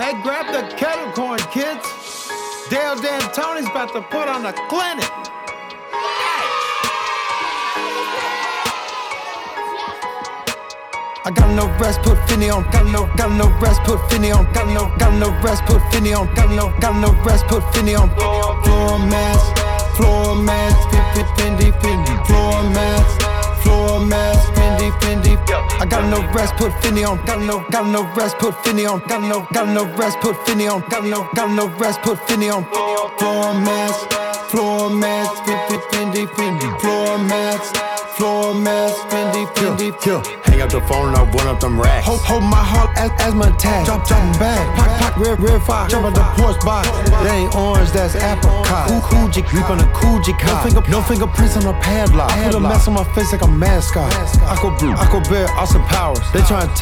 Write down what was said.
Hey, grab the kettle corn, kids. Dale D'Antoni's about to put on a clinic. I got no rest, put Finny on. Got no rest, put Finny on. Got no rest, put Finny on. Got no rest, put Finny on. Floor mats, Fendi, floor mats, Fendi. I got no rest, put Finny on. Got no rest, put Finny on. Got no rest, put Finny on. Got no rest, put Finny on. Floor mats, Fendi, floor mats, Fendi. Hang up the phone and I run up them racks. Hold my heart as my tag. Dropping back. Pop, red fire. Jump out the porch box. That ain't orange, that's apricot. Coogee, leap on a Coogee cop. No fingerprints on a padlock. Put a mess on my face like a mascot. I could bear Austin Powers. They tryna